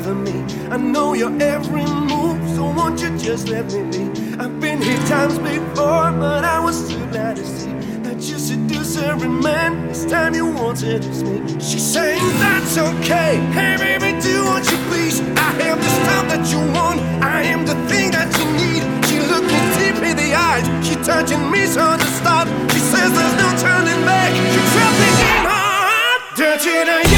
bother me. I know your every move, so won't you just let me be? I've been here times before, but I was too glad to see that you seduce every man. This time you won't seduce me. She's saying that's okay. Hey baby, do what you please. I am the stuff that you want. I am the thing that you need. She looked me deep in the eyes. She touching me so to stop. She says there's no turning back. She trapped me in her heart. Dirty night.